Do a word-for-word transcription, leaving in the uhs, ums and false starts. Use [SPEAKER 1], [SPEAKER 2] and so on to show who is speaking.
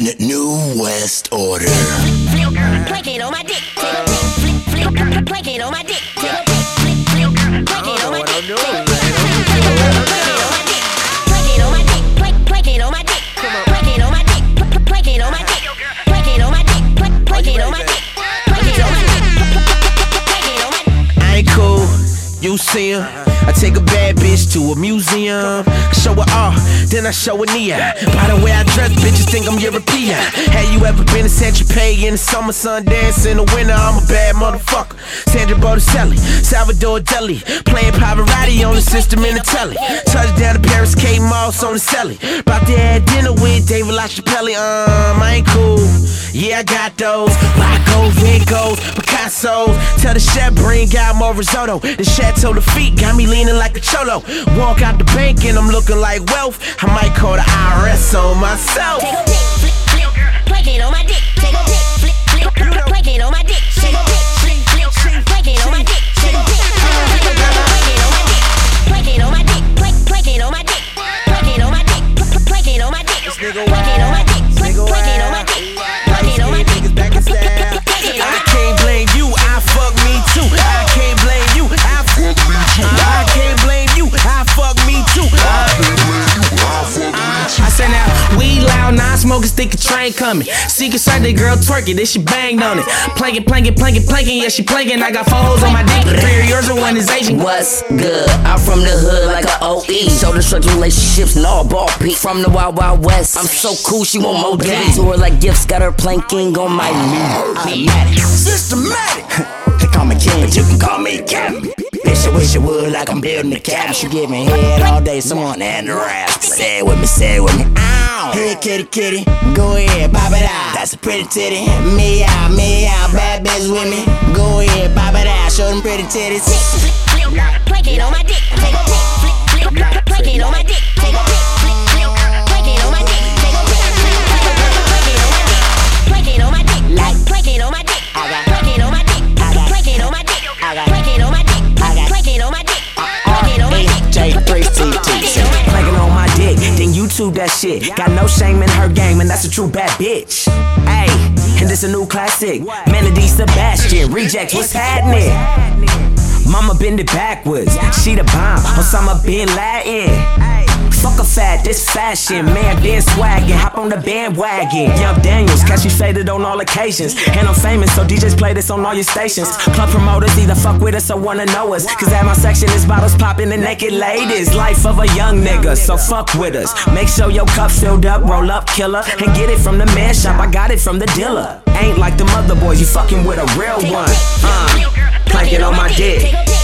[SPEAKER 1] N- New West Order.
[SPEAKER 2] Planking on my dick. Planking on my dick. Planking on my dick. Planking on my dick. Planking on my dick. Planking on my dick. Planking on my dick. Planking on my dick. Planking on my dick. Planking on my dick.
[SPEAKER 3] I ain't cool, you see him. I take a bad bitch to a museum. I show her off, then I show her Nia. By the way I dress, bitches think I'm European. Have you ever been to Saint-Tropez in the summer, Sundance in the winter? I'm a bad motherfucker. Sandra Botticelli, Salvador Dali, playing Pavarotti on the system in the telly. Touchdown to Paris, Kate Moss on the celly. About to have dinner with David LaChapelle. Um, I ain't cool. Yeah, I got those. Rocco's, Van Goghs, Picasso's. Tell the chef bring out more risotto. The Chateau Lafite got me leaning like a cholo. Walk out the bank and I'm looking like wealth. I might call the I R S on myself.
[SPEAKER 2] Take a pic, flip, flip, planking on my dick. Take a pic, flip, flip, planking on my dick. Take a pic, flip, flip, planking on my dick. Take a pic, planking on my dick. Planking on my dick. Planking on my dick. Planking on my dick. Planking on my dick. Planking on my dick. Planking on my dick.
[SPEAKER 3] I can't blame you, I fuck me too. I can't blame you, I fuck me too. I can't blame you, I fuck me too. I said now, we loud, non-smokers think a train coming. Secret Sunday girl twerking, then she banged on it. Planking, planking, planking, planking, yeah she planking. I got four hoes on my dick, three of yours and one is Asian.
[SPEAKER 4] What's good? I'm from the hood like a O E. Show the structured relationships, no ball peak. From the Wild Wild West, I'm so cool she want more D. To her like gifts, got her planking on my knee.
[SPEAKER 1] Systematic. They call me king, but you can call me Captain. Bitch, I wish I would like I'm building a cabin. She give me head all day, someone and the rap. Say it with me, say it with me. Ow. Hey, kitty, kitty, go ahead, pop it out. That's a pretty titty. Me out, me out, bad bitch with me. Go ahead, pop it out, show them pretty titties.
[SPEAKER 2] Planking on my dick. Take a pic, flip, flip, planking on my dick. Take a pic, flip, flip, planking on my dick. Take a pic, planking on my dick. Like planking on my dick. Planking on my dick. Planking on my dick. Planking on my dick. Planking on my dick. Planking on my dick.
[SPEAKER 3] J three T T. Planking on my dick, then YouTube that shit. Got no shame in her game, and that's a true bad bitch. Ayy, and this a new classic. Melody Sebastian, reject, what's happening? Mama bend it backwards, she the bomb, Osama bin Laden. Fuck a fat, this fashion, man been swaggin', hop on the bandwagon. Young Daniels, catch me faded on all occasions. And I'm famous, so D Js play this on all your stations. Club promoters either fuck with us or wanna know us. Cause at my section is bottles poppin' and naked ladies. Life of a young nigga, so fuck with us. Make sure your cup filled up, roll up, killer. And get it from the man shop, I got it from the dealer. Ain't like the mother boys, you fucking with a real one. Uh, planking on my dick.